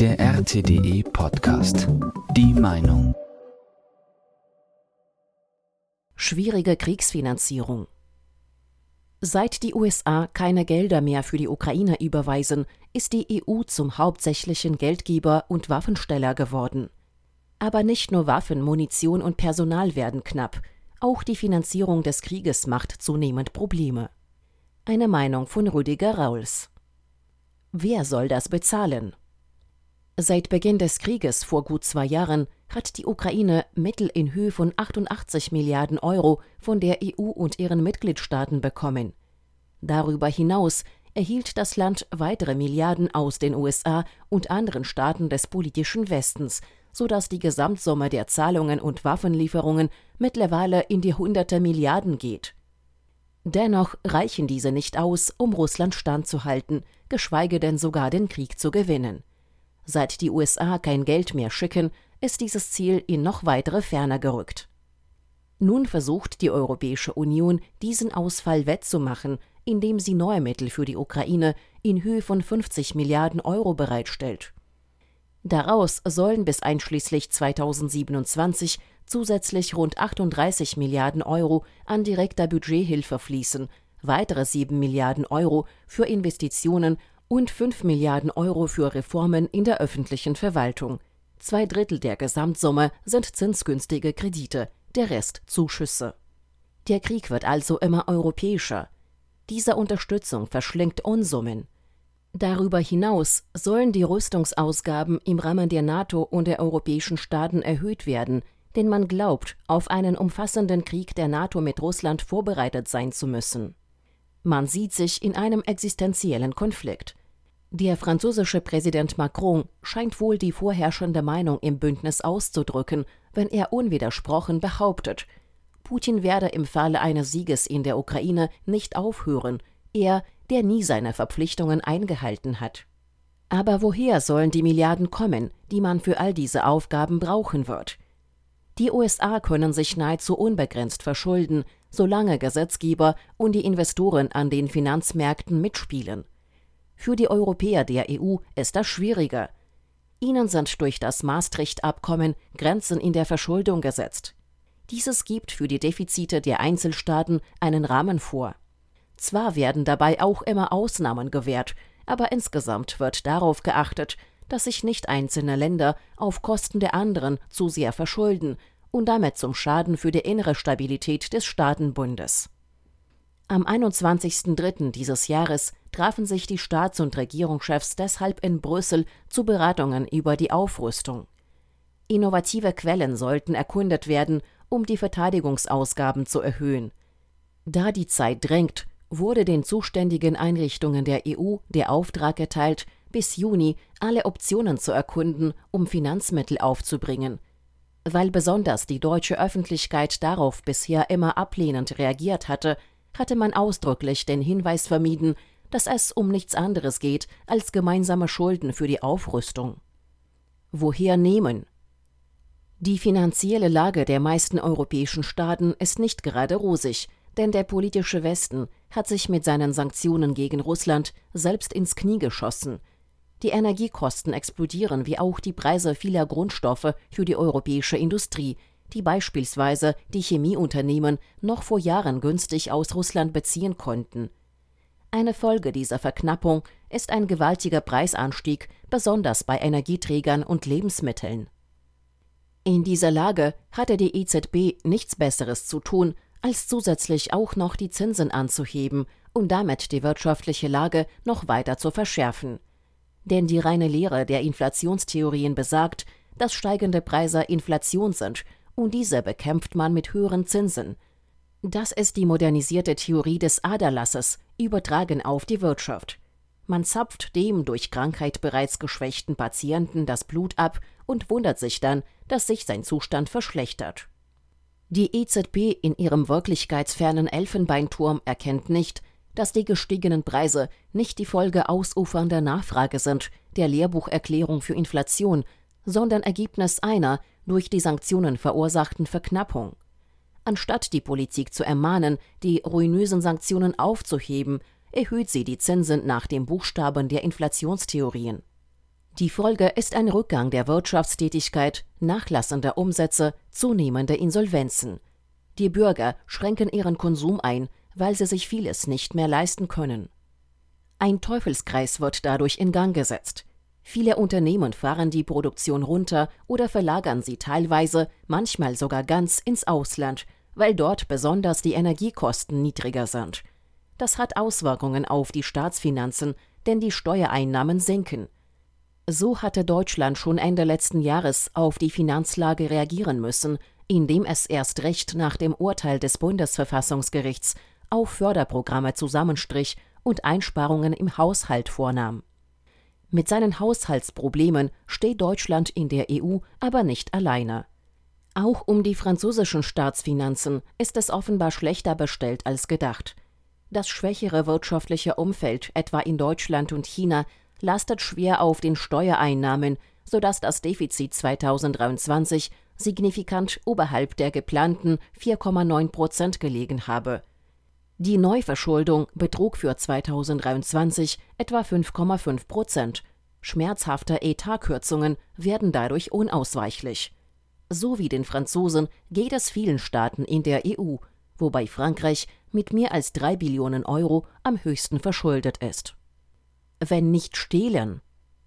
Der RTDE Podcast. Die Meinung. Schwierige Kriegsfinanzierung. Seit die USA keine Gelder mehr für die Ukraine überweisen, ist die EU zum hauptsächlichen Geldgeber und Waffensteller geworden. Aber nicht nur Waffen, Munition und Personal werden knapp, auch die Finanzierung des Krieges macht zunehmend Probleme. Eine Meinung von Rüdiger Rauls. Wer soll das bezahlen? Seit Beginn des Krieges vor gut 2 Jahren hat die Ukraine Mittel in Höhe von 88 Milliarden Euro von der EU und ihren Mitgliedstaaten bekommen. Darüber hinaus erhielt das Land weitere Milliarden aus den USA und anderen Staaten des politischen Westens, sodass die Gesamtsumme der Zahlungen und Waffenlieferungen mittlerweile in die hunderte Milliarden geht. Dennoch reichen diese nicht aus, um Russland standzuhalten, geschweige denn sogar den Krieg zu gewinnen. Seit die USA kein Geld mehr schicken, ist dieses Ziel in noch weitere Ferne gerückt. Nun versucht die Europäische Union, diesen Ausfall wettzumachen, indem sie neue Mittel für die Ukraine in Höhe von 50 Milliarden Euro bereitstellt. Daraus sollen bis einschließlich 2027 zusätzlich rund 38 Milliarden Euro an direkter Budgethilfe fließen, weitere 7 Milliarden Euro für Investitionen und 5 Milliarden Euro für Reformen in der öffentlichen Verwaltung. 2/3 der Gesamtsumme sind zinsgünstige Kredite, der Rest Zuschüsse. Der Krieg wird also immer europäischer. Diese Unterstützung verschlingt Unsummen. Darüber hinaus sollen die Rüstungsausgaben im Rahmen der NATO und der europäischen Staaten erhöht werden, denn man glaubt, auf einen umfassenden Krieg der NATO mit Russland vorbereitet sein zu müssen. Man sieht sich in einem existenziellen Konflikt. Der französische Präsident Macron scheint wohl die vorherrschende Meinung im Bündnis auszudrücken, wenn er unwidersprochen behauptet, Putin werde im Falle eines Sieges in der Ukraine nicht aufhören, er, der nie seine Verpflichtungen eingehalten hat. Aber woher sollen die Milliarden kommen, die man für all diese Aufgaben brauchen wird? Die USA können sich nahezu unbegrenzt verschulden, solange Gesetzgeber und die Investoren an den Finanzmärkten mitspielen. Für die Europäer der EU ist das schwieriger. Ihnen sind durch das Maastricht-Abkommen Grenzen in der Verschuldung gesetzt. Dieses gibt für die Defizite der Einzelstaaten einen Rahmen vor. Zwar werden dabei auch immer Ausnahmen gewährt, aber insgesamt wird darauf geachtet, dass sich nicht einzelne Länder auf Kosten der anderen zu sehr verschulden und damit zum Schaden für die innere Stabilität des Staatenbundes. Am 21.03. dieses Jahres trafen sich die Staats- und Regierungschefs deshalb in Brüssel zu Beratungen über die Aufrüstung. Innovative Quellen sollten erkundet werden, um die Verteidigungsausgaben zu erhöhen. Da die Zeit drängt, wurde den zuständigen Einrichtungen der EU der Auftrag erteilt, bis Juni alle Optionen zu erkunden, um Finanzmittel aufzubringen. Weil besonders die deutsche Öffentlichkeit darauf bisher immer ablehnend reagiert hatte man ausdrücklich den Hinweis vermieden, dass es um nichts anderes geht als gemeinsame Schulden für die Aufrüstung. Woher nehmen? Die finanzielle Lage der meisten europäischen Staaten ist nicht gerade rosig, denn der politische Westen hat sich mit seinen Sanktionen gegen Russland selbst ins Knie geschossen. Die Energiekosten explodieren wie auch die Preise vieler Grundstoffe für die europäische Industrie, die beispielsweise die Chemieunternehmen noch vor Jahren günstig aus Russland beziehen konnten. Eine Folge dieser Verknappung ist ein gewaltiger Preisanstieg, besonders bei Energieträgern und Lebensmitteln. In dieser Lage hatte die EZB nichts Besseres zu tun, als zusätzlich auch noch die Zinsen anzuheben und damit die wirtschaftliche Lage noch weiter zu verschärfen. Denn die reine Lehre der Inflationstheorien besagt, dass steigende Preise Inflation sind, und diese bekämpft man mit höheren Zinsen. Das ist die modernisierte Theorie des Aderlasses, übertragen auf die Wirtschaft. Man zapft dem durch Krankheit bereits geschwächten Patienten das Blut ab und wundert sich dann, dass sich sein Zustand verschlechtert. Die EZB in ihrem wirklichkeitsfernen Elfenbeinturm erkennt nicht, dass die gestiegenen Preise nicht die Folge ausufernder Nachfrage sind, der Lehrbucherklärung für Inflation, sondern Ergebnis einer durch die Sanktionen verursachten Verknappung. Anstatt die Politik zu ermahnen, die ruinösen Sanktionen aufzuheben, erhöht sie die Zinsen nach dem Buchstaben der Inflationstheorien. Die Folge ist ein Rückgang der Wirtschaftstätigkeit, nachlassende Umsätze, zunehmende Insolvenzen. Die Bürger schränken ihren Konsum ein, weil sie sich vieles nicht mehr leisten können. Ein Teufelskreis wird dadurch in Gang gesetzt. Viele Unternehmen fahren die Produktion runter oder verlagern sie teilweise, manchmal sogar ganz ins Ausland, weil dort besonders die Energiekosten niedriger sind. Das hat Auswirkungen auf die Staatsfinanzen, denn die Steuereinnahmen sinken. So hatte Deutschland schon Ende letzten Jahres auf die Finanzlage reagieren müssen, indem es erst recht nach dem Urteil des Bundesverfassungsgerichts auf Förderprogramme zusammenstrich und Einsparungen im Haushalt vornahm. Mit seinen Haushaltsproblemen steht Deutschland in der EU aber nicht alleine. Auch um die französischen Staatsfinanzen ist es offenbar schlechter bestellt als gedacht. Das schwächere wirtschaftliche Umfeld, etwa in Deutschland und China, lastet schwer auf den Steuereinnahmen, sodass das Defizit 2023 signifikant oberhalb der geplanten 4,9% gelegen habe. Die Neuverschuldung betrug für 2023 etwa 5,5%. Schmerzhafte Etatkürzungen werden dadurch unausweichlich. So wie den Franzosen geht es vielen Staaten in der EU, wobei Frankreich mit mehr als 3 Billionen Euro am höchsten verschuldet ist. Wenn nicht stehlen.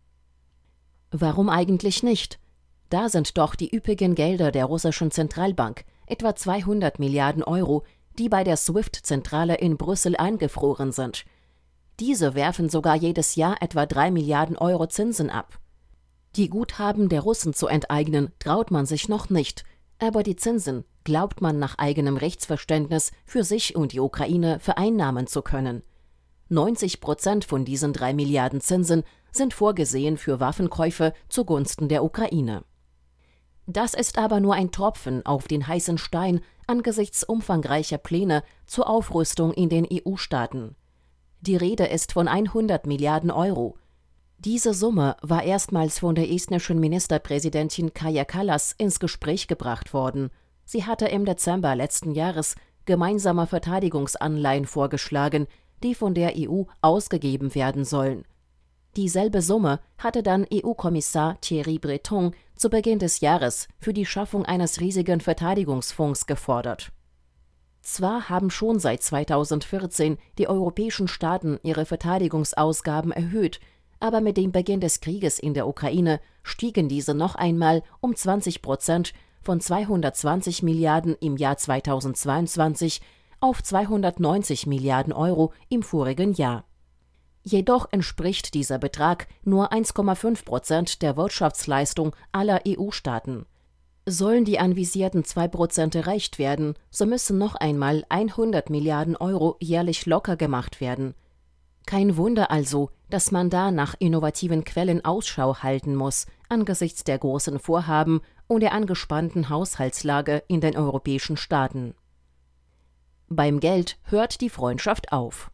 Warum eigentlich nicht? Da sind doch die üppigen Gelder der russischen Zentralbank, etwa 200 Milliarden Euro, die bei der SWIFT-Zentrale in Brüssel eingefroren sind. Diese werfen sogar jedes Jahr etwa 3 Milliarden Euro Zinsen ab. Die Guthaben der Russen zu enteignen, traut man sich noch nicht, aber die Zinsen glaubt man nach eigenem Rechtsverständnis für sich und die Ukraine vereinnahmen zu können. 90% von diesen 3 Milliarden Zinsen sind vorgesehen für Waffenkäufe zugunsten der Ukraine. Das ist aber nur ein Tropfen auf den heißen Stein angesichts umfangreicher Pläne zur Aufrüstung in den EU-Staaten. Die Rede ist von 100 Milliarden Euro. Diese Summe war erstmals von der estnischen Ministerpräsidentin Kaja Kallas ins Gespräch gebracht worden. Sie hatte im Dezember letzten Jahres gemeinsame Verteidigungsanleihen vorgeschlagen, die von der EU ausgegeben werden sollen. Dieselbe Summe hatte dann EU-Kommissar Thierry Breton zu Beginn des Jahres für die Schaffung eines riesigen Verteidigungsfonds gefordert. Zwar haben schon seit 2014 die europäischen Staaten ihre Verteidigungsausgaben erhöht, aber mit dem Beginn des Krieges in der Ukraine stiegen diese noch einmal um 20% von 220 Milliarden im Jahr 2022 auf 290 Milliarden Euro im vorigen Jahr. Jedoch entspricht dieser Betrag nur 1,5% der Wirtschaftsleistung aller EU-Staaten. Sollen die anvisierten 2% erreicht werden, so müssen noch einmal 100 Milliarden Euro jährlich locker gemacht werden. Kein Wunder also, dass man da nach innovativen Quellen Ausschau halten muss, angesichts der großen Vorhaben und der angespannten Haushaltslage in den europäischen Staaten. Beim Geld hört die Freundschaft auf.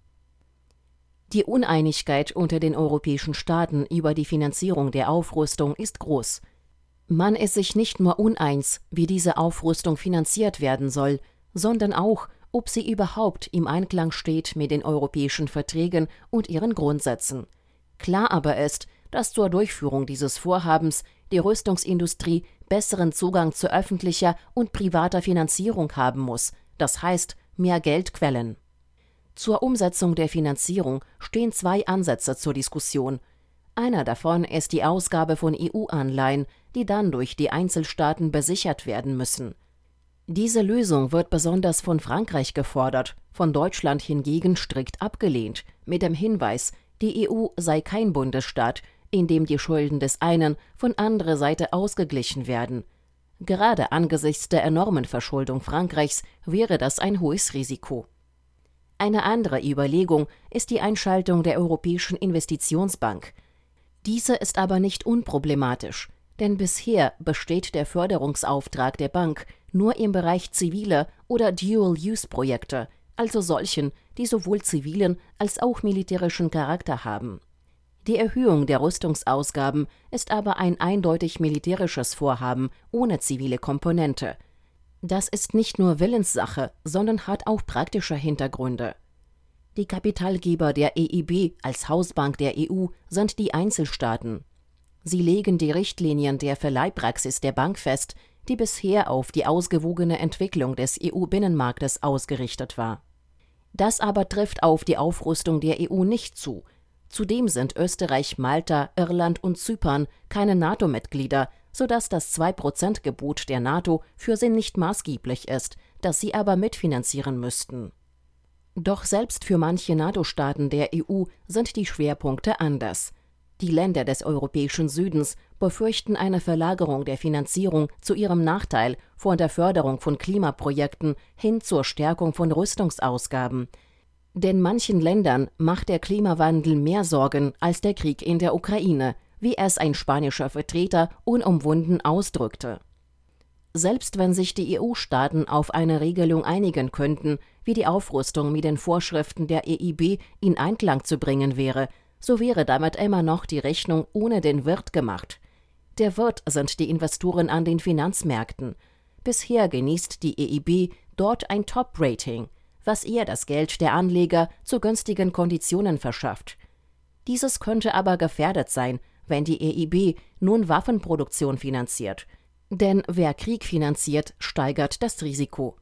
Die Uneinigkeit unter den europäischen Staaten über die Finanzierung der Aufrüstung ist groß. Man ist sich nicht nur uneins, wie diese Aufrüstung finanziert werden soll, sondern auch, ob sie überhaupt im Einklang steht mit den europäischen Verträgen und ihren Grundsätzen. Klar aber ist, dass zur Durchführung dieses Vorhabens die Rüstungsindustrie besseren Zugang zu öffentlicher und privater Finanzierung haben muss, das heißt mehr Geldquellen. Zur Umsetzung der Finanzierung stehen 2 Ansätze zur Diskussion. Einer davon ist die Ausgabe von EU-Anleihen, die dann durch die Einzelstaaten besichert werden müssen. Diese Lösung wird besonders von Frankreich gefordert, von Deutschland hingegen strikt abgelehnt, mit dem Hinweis, die EU sei kein Bundesstaat, in dem die Schulden des einen von anderer Seite ausgeglichen werden. Gerade angesichts der enormen Verschuldung Frankreichs wäre das ein hohes Risiko. Eine andere Überlegung ist die Einschaltung der Europäischen Investitionsbank. Diese ist aber nicht unproblematisch, denn bisher besteht der Förderungsauftrag der Bank nur im Bereich ziviler oder Dual-Use-Projekte, also solchen, die sowohl zivilen als auch militärischen Charakter haben. Die Erhöhung der Rüstungsausgaben ist aber ein eindeutig militärisches Vorhaben ohne zivile Komponente. Das ist nicht nur Willenssache, sondern hat auch praktische Hintergründe. Die Kapitalgeber der EIB als Hausbank der EU sind die Einzelstaaten. Sie legen die Richtlinien der Verleihpraxis der Bank fest, die bisher auf die ausgewogene Entwicklung des EU-Binnenmarktes ausgerichtet war. Das aber trifft auf die Aufrüstung der EU nicht zu. Zudem sind Österreich, Malta, Irland und Zypern keine NATO-Mitglieder, sodass das 2%-Gebot der NATO für sie nicht maßgeblich ist, das sie aber mitfinanzieren müssten. Doch selbst für manche NATO-Staaten der EU sind die Schwerpunkte anders. Die Länder des europäischen Südens befürchten eine Verlagerung der Finanzierung zu ihrem Nachteil von der Förderung von Klimaprojekten hin zur Stärkung von Rüstungsausgaben. Denn manchen Ländern macht der Klimawandel mehr Sorgen als der Krieg in der Ukraine, wie es ein spanischer Vertreter unumwunden ausdrückte. Selbst wenn sich die EU-Staaten auf eine Regelung einigen könnten, wie die Aufrüstung mit den Vorschriften der EIB in Einklang zu bringen wäre, so wäre damit immer noch die Rechnung ohne den Wirt gemacht. Der Wirt sind die Investoren an den Finanzmärkten. Bisher genießt die EIB dort ein Top-Rating, was ihr das Geld der Anleger zu günstigen Konditionen verschafft. Dieses könnte aber gefährdet sein, wenn die EIB nun Waffenproduktion finanziert. Denn wer Krieg finanziert, steigert das Risiko.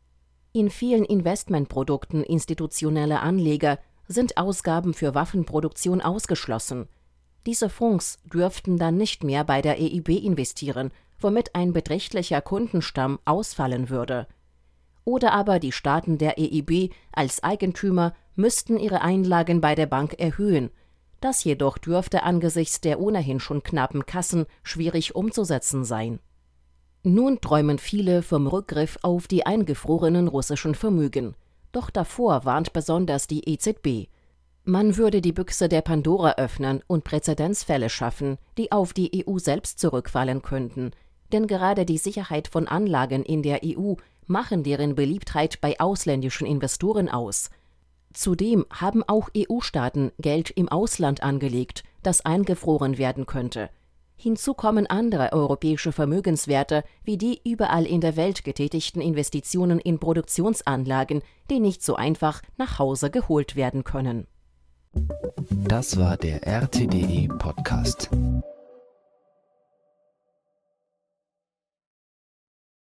In vielen Investmentprodukten institutioneller Anleger sind Ausgaben für Waffenproduktion ausgeschlossen. Diese Fonds dürften dann nicht mehr bei der EIB investieren, womit ein beträchtlicher Kundenstamm ausfallen würde. Oder aber die Staaten der EIB als Eigentümer müssten ihre Einlagen bei der Bank erhöhen. Das jedoch dürfte angesichts der ohnehin schon knappen Kassen schwierig umzusetzen sein. Nun träumen viele vom Rückgriff auf die eingefrorenen russischen Vermögen. Doch davor warnt besonders die EZB. Man würde die Büchse der Pandora öffnen und Präzedenzfälle schaffen, die auf die EU selbst zurückfallen könnten. Denn gerade die Sicherheit von Anlagen in der EU machen deren Beliebtheit bei ausländischen Investoren aus. Zudem haben auch EU-Staaten Geld im Ausland angelegt, das eingefroren werden könnte. Hinzu kommen andere europäische Vermögenswerte wie die überall in der Welt getätigten Investitionen in Produktionsanlagen, die nicht so einfach nach Hause geholt werden können. Das war der RTDE Podcast.